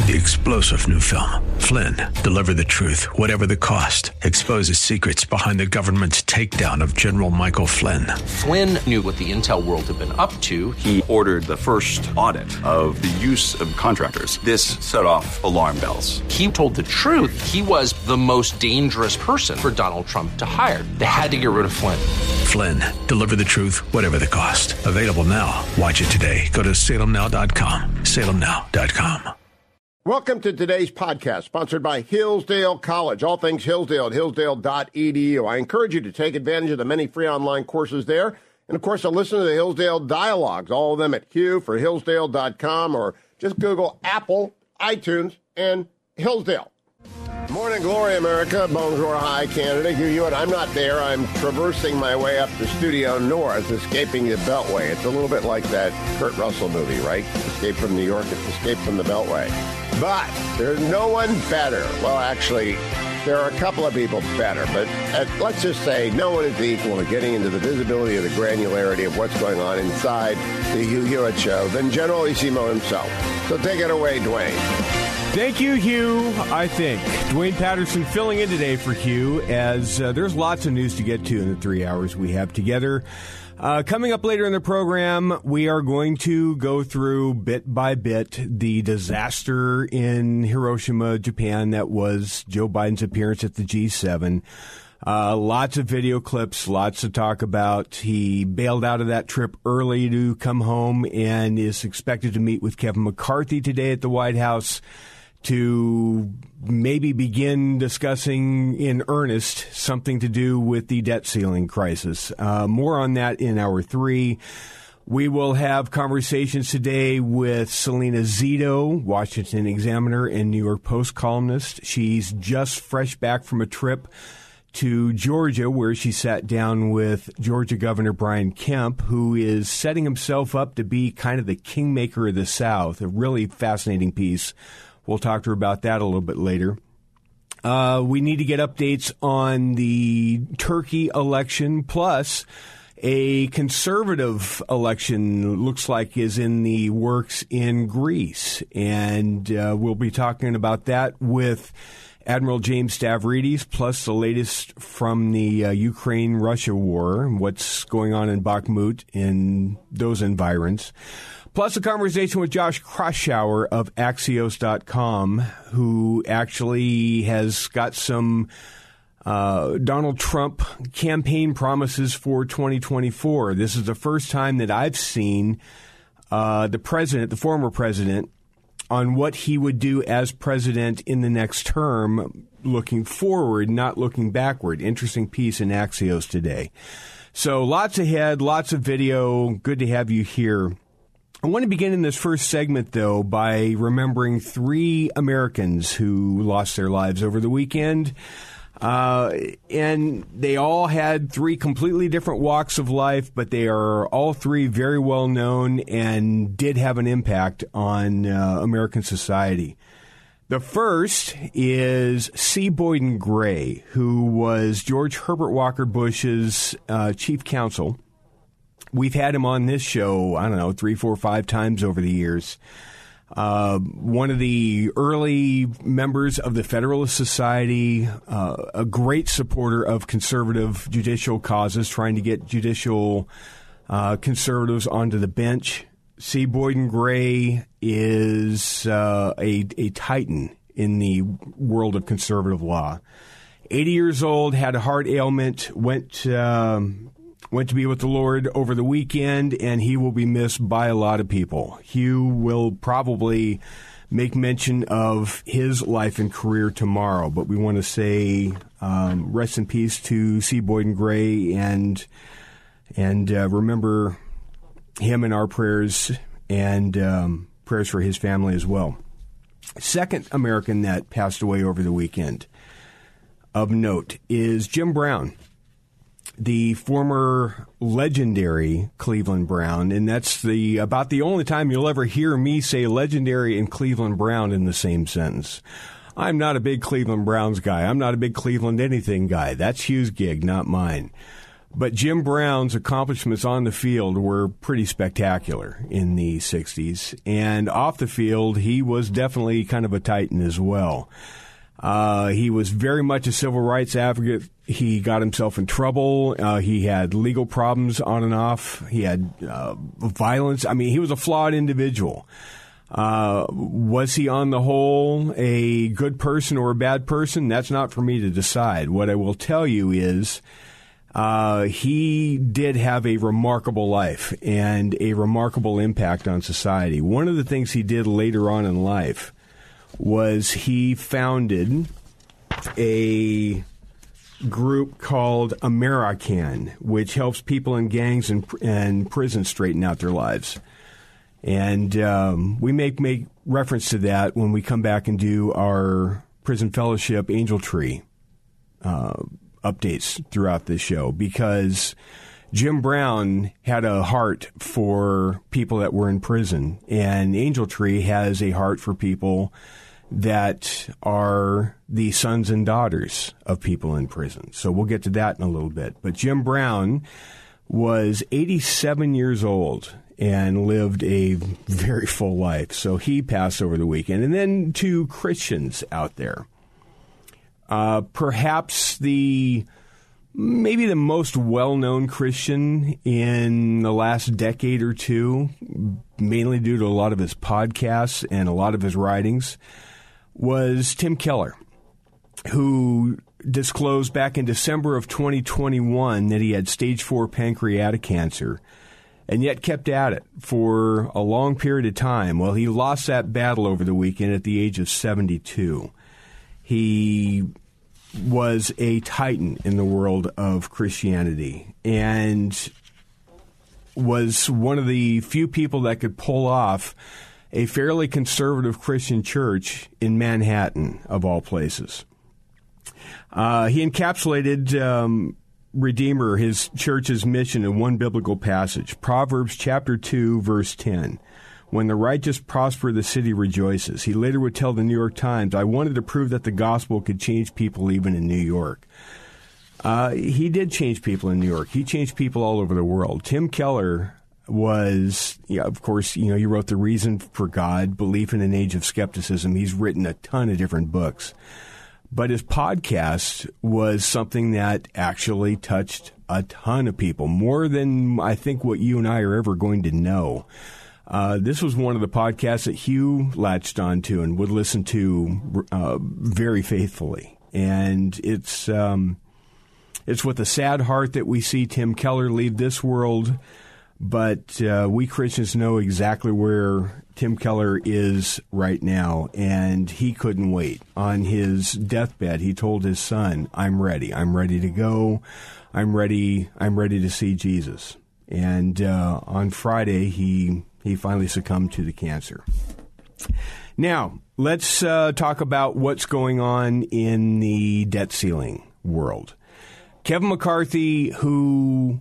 The explosive new film, Flynn, deliver the truth, whatever the cost. Exposes secrets behind the government's takedown of General Michael Flynn. Flynn knew what the intel world had been up to. He ordered the first audit of the use of contractors. This set off alarm bells. He told the truth. He was the most dangerous person for Donald Trump to hire. They had to get rid of Flynn. Flynn, deliver the truth, whatever the cost. Available now. Watch it today. Go to salemnow.com. salemnow.com. Welcome to today's podcast, sponsored by Hillsdale College. All things Hillsdale at hillsdale.edu. I encourage you to take advantage of the many free online courses there. And, of course, to listen to the Hillsdale Dialogues, all of them at hugh4hillsdale.com, or just Google Apple, iTunes, and Hillsdale. Morning glory, America. Bonjour, hi, Canada. Hugh Hewitt. I'm not there. I'm traversing my way up to Studio North, escaping the Beltway. It's a little bit like that Kurt Russell movie, right? Escape from New York, it's Escape from the Beltway. But there's no one better. Well, actually, there are a couple of people better, but let's just say no one is equal to getting into the visibility of the granularity of what's going on inside the Hugh Hewitt Show than General Isimo himself. So take it away, Dwayne. Thank you, Hugh, I think. Dwayne Patterson filling in today for Hugh, as there's lots of news to get to in the 3 hours we have together. Coming up later in the program, we are going to go through bit by bit the disaster in Hiroshima, Japan, that was Joe Biden's appearance at the G7. Lots of video clips, lots to talk about. He bailed out of that trip early to come home and is expected to meet with Kevin McCarthy today at the White House to maybe begin discussing in earnest something to do with the debt ceiling crisis. More on that in hour 3. We will have conversations today with Selena Zito, Washington Examiner and New York Post columnist. She's just fresh back from a trip to Georgia, where she sat down with Georgia Governor Brian Kemp, who is setting himself up to be kind of the kingmaker of the South. A really fascinating piece. We'll talk to her about that a little bit later. We need to get updates on the Turkey election, plus a conservative election looks like is in the works in Greece. And we'll be talking about that with Admiral James Stavridis, plus the latest from the Ukraine-Russia war, what's going on in Bakhmut in those environs. Plus a conversation with Josh Kraushaar of Axios.com, who actually has got some Donald Trump campaign promises for 2024. This is the first time that I've seen the former president, on what he would do as president in the next term, looking forward, not looking backward. Interesting piece in Axios today. So lots ahead, lots of video. Good to have you here. I want to begin in this first segment, though, by remembering 3 Americans who lost their lives over the weekend. And they all had 3 completely different walks of life, but they are all 3 very well known and did have an impact on American society. The first is C. Boyden Gray, who was George Herbert Walker Bush's chief counsel. We've had him on this show, 3, 4, 5 times over the years. One of the early members of the Federalist Society, a great supporter of conservative judicial causes, trying to get judicial conservatives onto the bench. C. Boyden Gray is a titan in the world of conservative law. 80 years old, had a heart ailment, went to be with the Lord over the weekend, and he will be missed by a lot of people. Hugh will probably make mention of his life and career tomorrow, but we want to say rest in peace to C. Boyden Gray and remember him in our prayers and prayers for his family as well. Second American that passed away over the weekend of note is Jim Brown, the former legendary Cleveland Brown, and that's about the only time you'll ever hear me say legendary and Cleveland Brown in the same sentence. I'm not a big Cleveland Browns guy. I'm not a big Cleveland anything guy. That's Hugh's gig, not mine. But Jim Brown's accomplishments on the field were pretty spectacular in the 60s. And off the field, he was definitely kind of a titan as well. He was very much a civil rights advocate. He got himself in trouble. He had legal problems on and off. He had violence. I mean, he was a flawed individual. Was he on the whole a good person or a bad person? That's not for me to decide. What I will tell you is he did have a remarkable life and a remarkable impact on society. One of the things he did later on in life was he founded a group called American, which helps people in gangs and prisons straighten out their lives. And we make reference to that when we come back and do our Prison Fellowship Angel Tree updates throughout this show, because Jim Brown had a heart for people that were in prison, and Angel Tree has a heart for people that are the sons and daughters of people in prison. So we'll get to that in a little bit. But Jim Brown was 87 years old and lived a very full life. So he passed over the weekend. And then to Christians out there, perhaps maybe the most well-known Christian in the last decade or two, mainly due to a lot of his podcasts and a lot of his writings, was Tim Keller, who disclosed back in December of 2021 that he had stage 4 pancreatic cancer, and yet kept at it for a long period of time. Well, he lost that battle over the weekend at the age of 72. He was a titan in the world of Christianity and was one of the few people that could pull off a fairly conservative Christian church in Manhattan, of all places. He encapsulated Redeemer, his church's mission, in one biblical passage, Proverbs chapter 2, verse 10. When the righteous prosper, the city rejoices. He later would tell the New York Times, I wanted to prove that the gospel could change people even in New York. He did change people in New York. He changed people all over the world. Tim Keller was, of course, he wrote The Reason for God, Belief in an Age of Skepticism. He's written a ton of different books. But his podcast was something that actually touched a ton of people, more than I think what you and I are ever going to know. This was one of the podcasts that Hugh latched onto and would listen to very faithfully. And it's with a sad heart that we see Tim Keller leave this world. But we Christians know exactly where Tim Keller is right now, and he couldn't wait. On his deathbed, he told his son, I'm ready. I'm ready to go. I'm ready to see Jesus. And on Friday, he finally succumbed to the cancer. Now, let's talk about what's going on in the debt ceiling world. Kevin McCarthy, who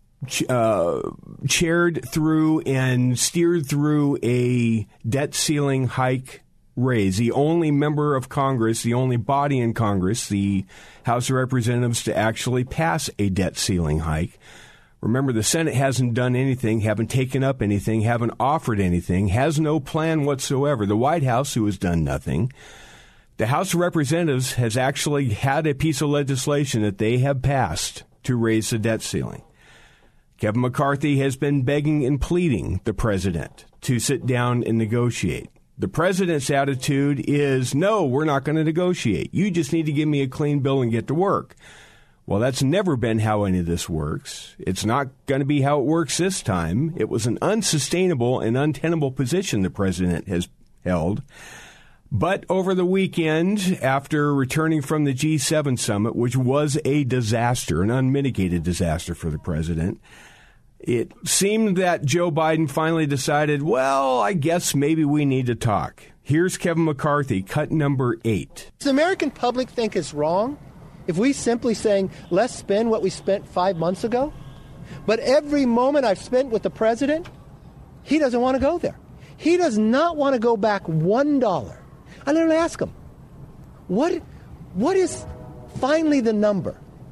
chaired through and steered through a debt ceiling hike raise, the only member of Congress, the only body in Congress, the House of Representatives, to actually pass a debt ceiling hike. Remember, the Senate hasn't done anything, haven't taken up anything, haven't offered anything, has no plan whatsoever. The White House, who has done nothing. The House of Representatives has actually had a piece of legislation that they have passed to raise the debt ceiling. Kevin McCarthy has been begging and pleading the president to sit down and negotiate. The president's attitude is, no, we're not going to negotiate. You just need to give me a clean bill and get to work. Well, that's never been how any of this works. It's not going to be how it works this time. It was an unsustainable and untenable position the president has held. But over the weekend, after returning from the G7 summit, which was a disaster, an unmitigated disaster for the president, it seemed that Joe Biden finally decided, well, I guess maybe we need to talk. Here's Kevin McCarthy, cut number 8. Does the American public think it's wrong if we simply saying, let's spend what we spent 5 months ago? But every moment I've spent with the president, he doesn't want to go there. He does not want to go back $1. I literally ask him, what is finally the number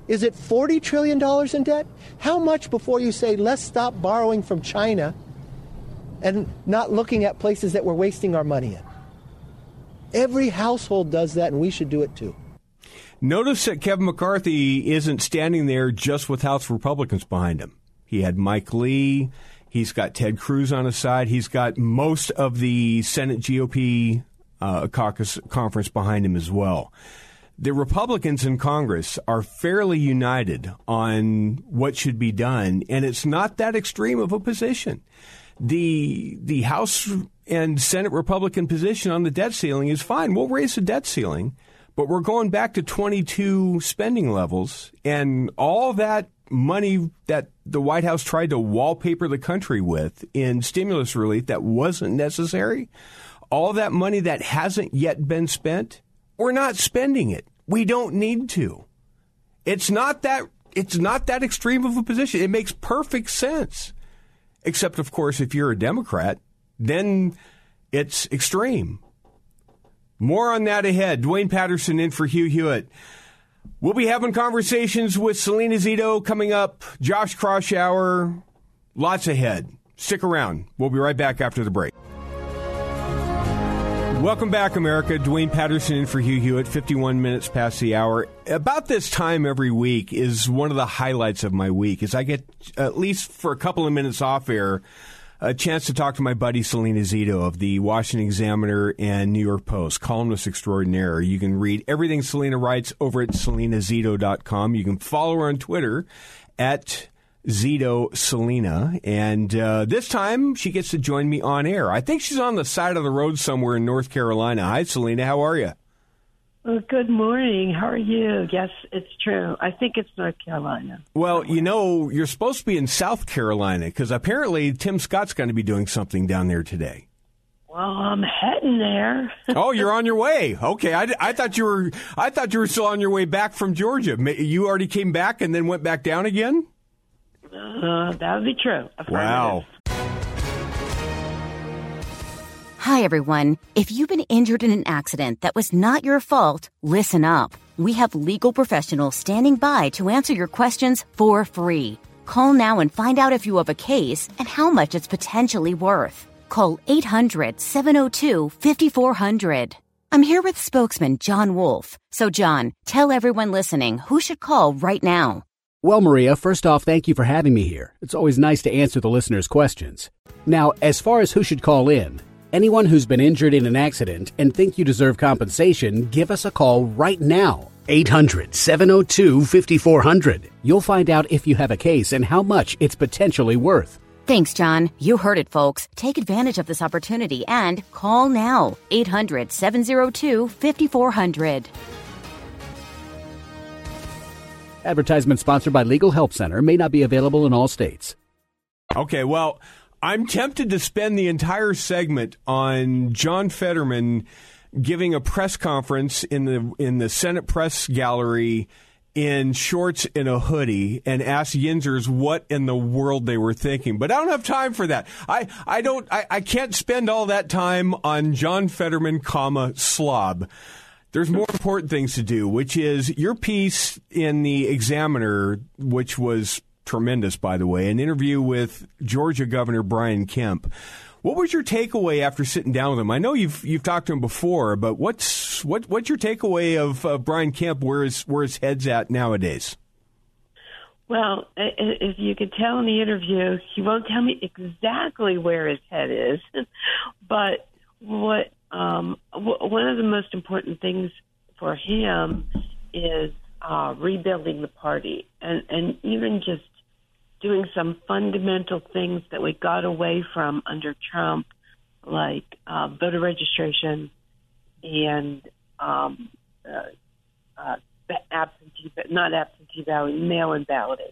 Is it $40 trillion in debt? How much before you say, let's stop borrowing from China and not looking at places that we're wasting our money in? Every household does that, and we should do it too. Notice that Kevin McCarthy isn't standing there just with House Republicans behind him. He had Mike Lee. He's got Ted Cruz on his side. He's got most of the Senate GOP caucus conference behind him as well. The Republicans in Congress are fairly united on what should be done, and it's not that extreme of a position. The House and Senate Republican position on the debt ceiling is fine. We'll raise the debt ceiling, but we're going back to 22 spending levels, and all that money that the White House tried to wallpaper the country with in stimulus relief that wasn't necessary, all that money that hasn't yet been spent, we're not spending it. We don't need to. It's not that extreme of a position. It makes perfect sense. Except, of course, if you're a Democrat, then it's extreme. More on that ahead. Dwayne Patterson in for Hugh Hewitt. We'll be having conversations with Selena Zito coming up, Josh Kraushaar, lots ahead. Stick around. We'll be right back after the break. Welcome back, America. Dwayne Patterson in for Hugh Hewitt, 51 minutes past the hour. About this time every week is one of the highlights of my week, is I get, at least for a couple of minutes off air, a chance to talk to my buddy Selena Zito of the Washington Examiner and New York Post, columnist extraordinaire. You can read everything Selena writes over at selenazito.com. You can follow her on Twitter at Zito Selena. And this time she gets to join me on air. I think she's on the side of the road somewhere in North Carolina. Hi, Selena. How are you? Well, good morning. How are you? Yes, it's true. I think it's North Carolina. Well, you know, you're supposed to be in South Carolina because apparently Tim Scott's going to be doing something down there today. Well, I'm heading there. Oh, you're on your way. Okay, I thought you were still on your way back from Georgia. You already came back and then went back down again? That would be true. Wow. Hi, everyone. If you've been injured in an accident that was not your fault, listen up. We have legal professionals standing by to answer your questions for free. Call now and find out if you have a case and how much it's potentially worth. Call 800-702-5400. I'm here with spokesman John Wolf. So, John, tell everyone listening who should call right now. Well, Maria, first off, thank you for having me here. It's always nice to answer the listeners' questions. Now, as far as who should call in, anyone who's been injured in an accident and think you deserve compensation, give us a call right now. 800-702-5400. You'll find out if you have a case and how much it's potentially worth. Thanks, John. You heard it, folks. Take advantage of this opportunity and call now. 800-702-5400. Advertisement sponsored by Legal Help Center. May not be available in all states. Okay, well, I'm tempted to spend the entire segment on John Fetterman giving a press conference in the Senate press gallery in shorts and a hoodie and ask Yinzers what in the world they were thinking. But I don't have time for that. I can't spend all that time on John Fetterman, slob. There's more important things to do, which is your piece in the Examiner, which was tremendous, by the way, an interview with Georgia Governor Brian Kemp. What was your takeaway after sitting down with him? I know you've talked to him before, but what's your takeaway of Brian Kemp? Where his head's at nowadays? Well, if you could tell in the interview, he won't tell me exactly where his head is, but one of the most important things for him is rebuilding the party and even just doing some fundamental things that we got away from under Trump, like voter registration and mail-in balloting.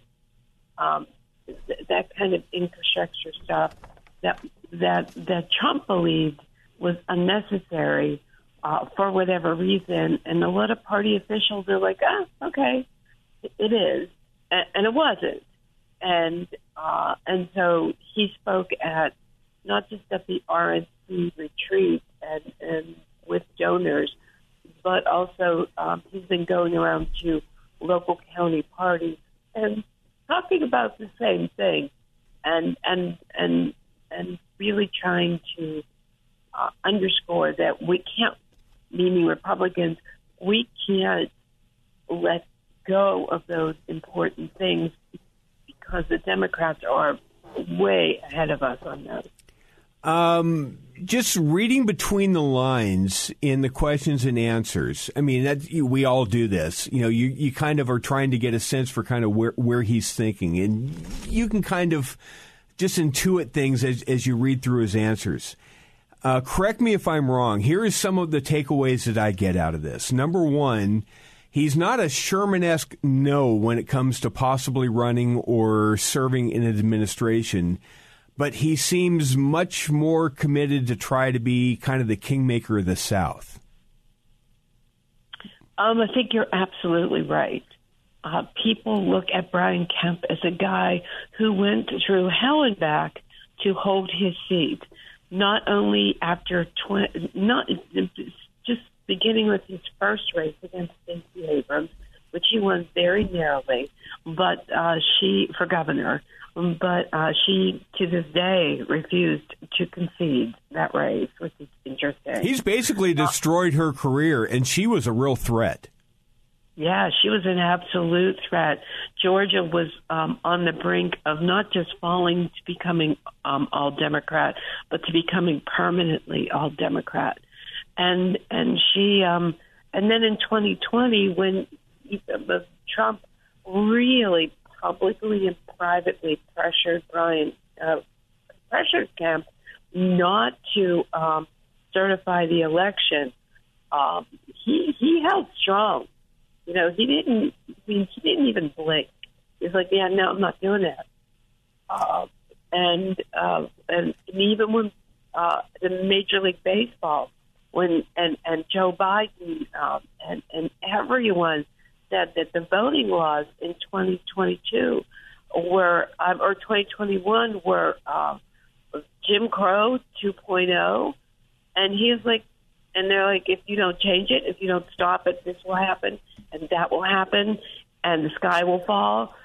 That kind of infrastructure stuff that Trump believed was unnecessary for whatever reason, and a lot of party officials are like, okay, it is, and it wasn't. And so he spoke at not just at the RNC retreat and with donors, but also he's been going around to local county parties and talking about the same thing, and really trying to underscore that we can't, meaning Republicans, we can't let go of those important things because the Democrats are way ahead of us on those. Just reading between the lines in the questions and answers. I mean, we all do this. You kind of are trying to get a sense for kind of where he's thinking, and you can kind of just intuit things as you read through his answers. Correct me if I'm wrong. Here is some of the takeaways that I get out of this. Number one, he's not a Sherman-esque no when it comes to possibly running or serving in an administration, but he seems much more committed to try to be kind of the kingmaker of the South. I think you're absolutely right. People look at Brian Kemp as a guy who went through hell and back to hold his seat. Not only after just beginning with his first race against Stacey Abrams, which he won very narrowly, but for governor, but she to this day refused to concede that race, which is interesting. He's basically destroyed her career, and she was a real threat. Yeah, she was an absolute threat. Georgia was on the brink of not just falling to becoming all Democrat, but to becoming permanently all Democrat. And she and then in 2020, when Trump really publicly and privately pressured Kemp not to certify the election, he held strong. He didn't even blink. He's like, yeah, no, I'm not doing that. And even when the Major League Baseball, and Joe Biden and everyone said that the voting laws in 2022 or 2021 were Jim Crow 2.0, and he's like. And they're like, if you don't change it, if you don't stop it, this will happen, and that will happen, and the sky will fall.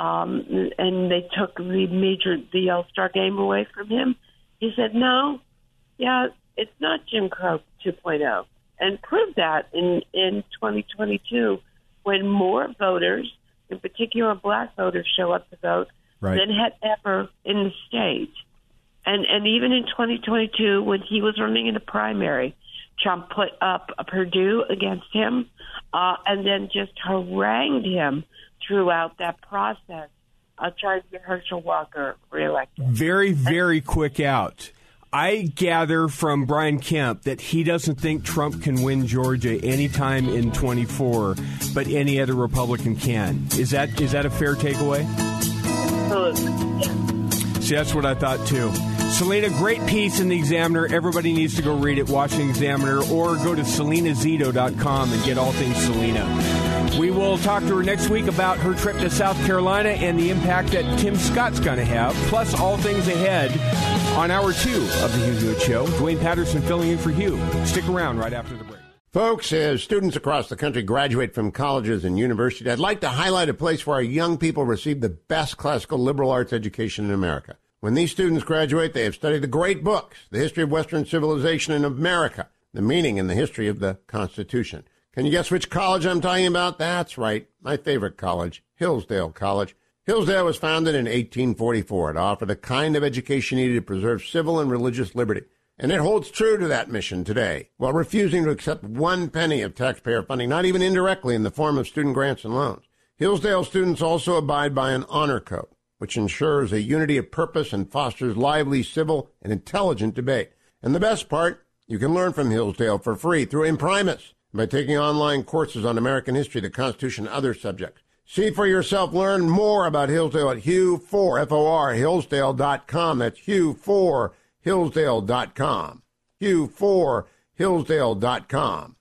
And they took the All-Star game away from him. He said, no, yeah, it's not Jim Crow 2.0. And proved that in 2022 when more voters, in particular black voters, show up to vote than had ever in the state. And even in 2022 when he was running in the primary, Trump put up a Purdue against him and then just harangued him throughout that process, trying to get Herschel Walker reelected. Very, very quick out. I gather from Brian Kemp that he doesn't think Trump can win Georgia anytime in 24, but any other Republican can. Is that a fair takeaway? Absolutely. Yeah. See, that's what I thought, too. Selena, great piece in the Examiner. Everybody needs to go read it, Washington Examiner, or go to selenazito.com and get all things Selena. We will talk to her next week about her trip to South Carolina and the impact that Tim Scott's going to have, plus all things ahead on Hour 2 of the Hugh Hewitt Show. Dwayne Patterson filling in for Hugh. Stick around right after the break. Folks, as students across the country graduate from colleges and universities, I'd like to highlight a place where our young people receive the best classical liberal arts education in America. When these students graduate, they have studied the great books, the history of Western civilization in America, the meaning and the history of the Constitution. Can you guess which college I'm talking about? That's right, my favorite college, Hillsdale College. Hillsdale was founded in 1844 to offer the kind of education needed to preserve civil and religious liberty. And it holds true to that mission today, while refusing to accept one penny of taxpayer funding, not even indirectly in the form of student grants and loans. Hillsdale students also abide by an honor code, which ensures a unity of purpose and fosters lively, civil, and intelligent debate. And the best part, you can learn from Hillsdale for free through Imprimis by taking online courses on American history, the Constitution, and other subjects. See for yourself. Learn more about Hillsdale at Hugh4, Hillsdale.com. That's Hugh4Hillsdale.com. Hugh4Hillsdale.com.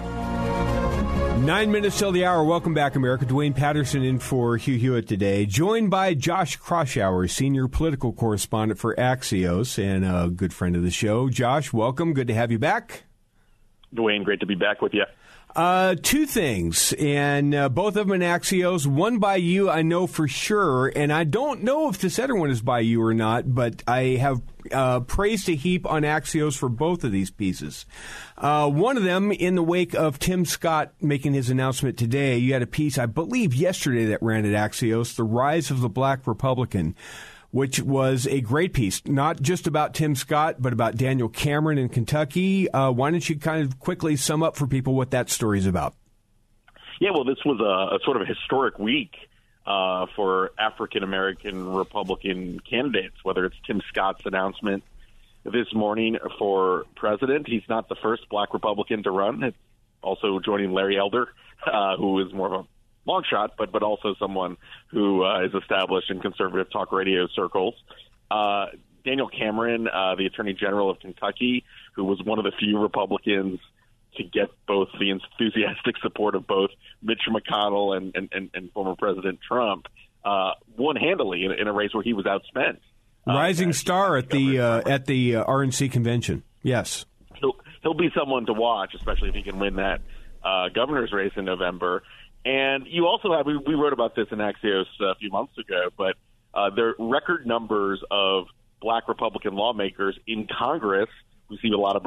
9 minutes till the hour. Welcome back, America. Dwayne Patterson in for Hugh Hewitt today, joined by Josh Kraushaar, senior political correspondent for Axios and a good friend of the show. Josh, welcome. Good to have you back. Dwayne, great to be back with you. Two things, and both of them in Axios. One by you, I know for sure, and I don't know if this other one is by you or not, but I have praise to heap on Axios for both of these pieces. One of them, in the wake of Tim Scott making his announcement today, you had a piece, I believe, yesterday that ran at Axios, The Rise of the Black Republican, which was a great piece, not just about Tim Scott, but about Daniel Cameron in Kentucky. Why don't you kind of quickly sum up for people what that story is about? Yeah, well, this was a sort of a historic week for African-American Republican candidates, whether it's Tim Scott's announcement this morning for president. He's not the first black Republican to run. It's also joining Larry Elder, who is more of a long shot, but also someone who is established in conservative talk radio circles. Daniel Cameron, the Attorney General of Kentucky, who was one of the few Republicans to get both the enthusiastic support of both Mitch McConnell and former President Trump, won handily in a race where he was outspent. Rising star at the RNC convention. Yes, he'll be someone to watch, especially if he can win that governor's race in November. And you also have, we wrote about this in Axios a few months ago, but there are record numbers of black Republican lawmakers in Congress. We see a lot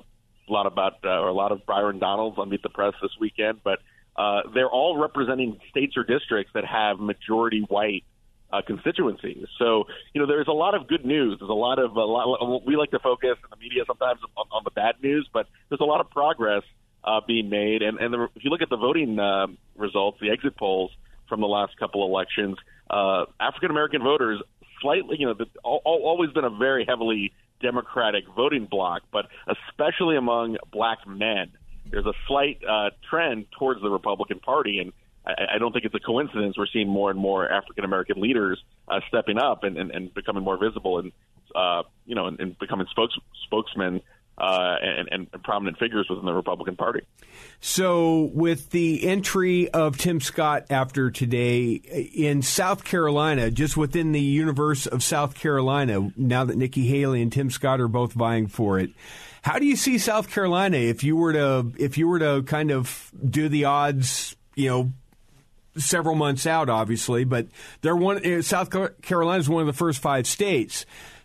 of Byron Donalds on Meet the Press this weekend, but they're all representing states or districts that have majority white constituencies. So, there's a lot of good news. There's a lot. We like to focus in the media sometimes on the bad news, but there's a lot of progress being made. And if you look at the voting results, the exit polls from the last couple elections, African-American voters slightly, always been a very heavily Democratic voting bloc, but especially among black men, there's a slight trend towards the Republican Party. And I don't think it's a coincidence. We're seeing more and more African-American leaders stepping up and becoming more visible and becoming spokesmen and prominent figures within the Republican Party. So with the entry of Tim Scott after today in South Carolina, just within the universe of South Carolina, now that Nikki Haley and Tim Scott are both vying for it, how do you see South Carolina if you were to kind of do the odds, several months out, obviously, but South Carolina is one of the first 5 states.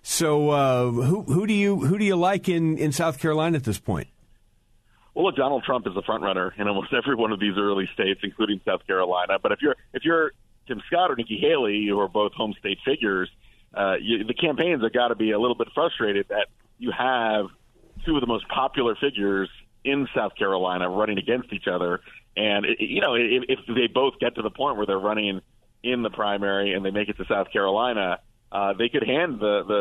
So who do you like in South Carolina at this point? Well, look, Donald Trump is the front runner in almost every one of these early states, including South Carolina. But if you're Tim Scott or Nikki Haley, who are both home state figures, the campaigns have got to be a little bit frustrated that you have two of the most popular figures in South Carolina running against each other. And if they both get to the point where they're running in the primary and they make it to South Carolina, they could hand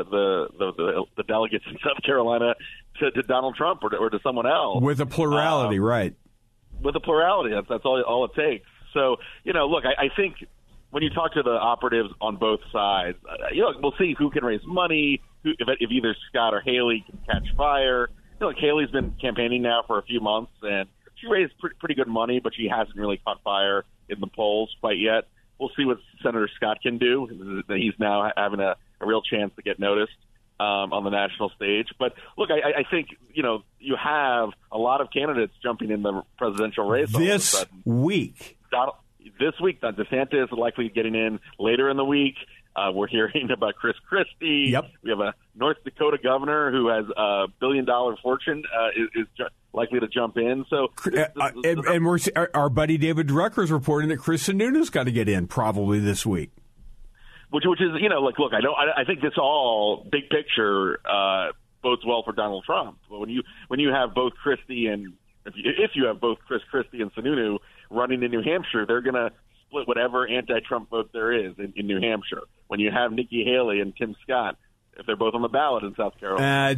the delegates in South Carolina to Donald Trump or to someone else. With a plurality, right. With a plurality. That's all it takes. So, look, I think when you talk to the operatives on both sides, we'll see who can raise money, if either Scott or Haley can catch fire. Haley's been campaigning now for a few months, and she raised pretty good money, but she hasn't really caught fire in the polls quite yet. We'll see what Senator Scott can do. He's now having a real chance to get noticed on the national stage. But look, I think, you have a lot of candidates jumping in the presidential race this week. This week, DeSantis is likely getting in later in the week. We're hearing about Chris Christie. Yep. We have a North Dakota governor who has a billion-dollar fortune is likely to jump in. So, and our buddy David Drucker is reporting that Chris Sununu's got to get in probably this week. Which is, look, I think this all big picture bodes well for Donald Trump. When you have both Christie and if you have both Chris Christie and Sununu running in New Hampshire, they're going to split whatever anti-Trump vote there is in New Hampshire. When you have Nikki Haley and Tim Scott, if they're both on the ballot in South Carolina,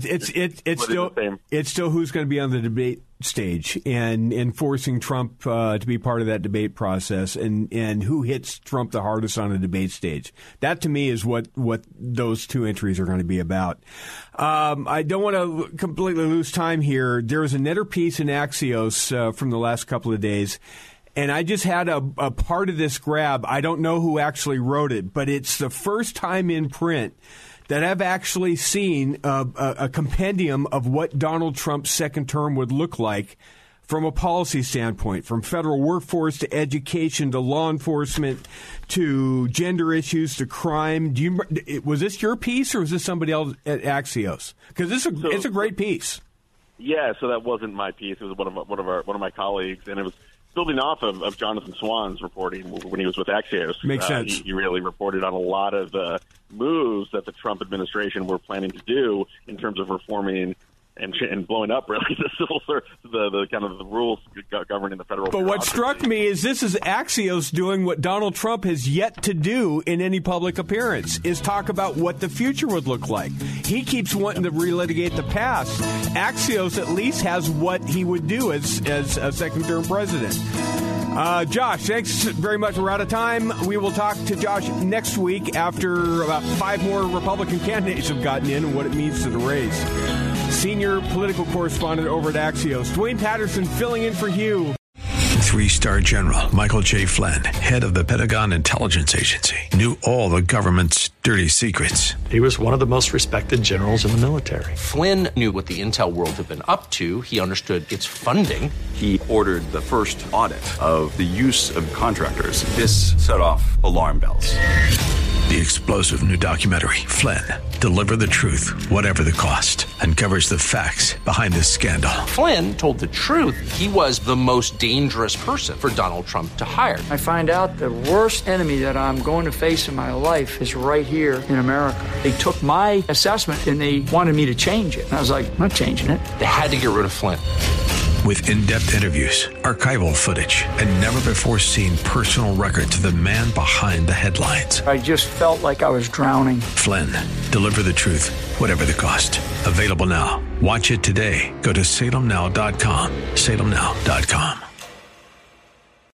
it's still who's going to be on the debate stage and forcing Trump to be part of that debate process and who hits Trump the hardest on the debate stage. That to me is what those two entries are going to be about. I don't want to completely lose time here. There was another piece in Axios from the last couple of days. And I just had a part of this grab. I don't know who actually wrote it, but it's the first time in print that I've actually seen a compendium of what Donald Trump's second term would look like from a policy standpoint, from federal workforce to education to law enforcement to gender issues to crime. Was this your piece or was this somebody else at Axios? Because it's a great piece. Yeah, so that wasn't my piece. It was one of my colleagues, and it was building off of Jonathan Swan's reporting when he was with Axios. Makes sense. He really reported on a lot of the moves that the Trump administration were planning to do in terms of reforming and blowing up really the civil service, the kind of the rules governing the federal. But what struck me is this is Axios doing what Donald Trump has yet to do in any public appearance, is talk about what the future would look like. He keeps wanting to relitigate the past. Axios at least has what he would do as a second-term president. Josh, thanks very much. We're out of time. We will talk to Josh next week after about 5 more Republican candidates have gotten in and what it means to the race. Senior political correspondent over at Axios, Dwayne Patterson, filling in for Hugh. 3-star General Michael J. Flynn, head of the Pentagon Intelligence Agency, knew all the government's dirty secrets. He was one of the most respected generals in the military. Flynn knew what the intel world had been up to. He understood its funding. He ordered the first audit of the use of contractors. This set off alarm bells. The explosive new documentary, Flynn, Deliver the Truth, Whatever the Cost, uncovers the facts behind this scandal. Flynn told the truth. He was the most dangerous person for Donald Trump to hire. I find out the worst enemy that I'm going to face in my life is right here in America. They took my assessment and they wanted me to change it. And I was like, I'm not changing it. They had to get rid of Flynn. With in-depth interviews, archival footage, and never-before-seen personal records of the man behind the headlines. I just felt like I was drowning. Flynn, Deliver the Truth, Whatever the Cost. Available now. Watch it today. Go to salemnow.com. salemnow.com.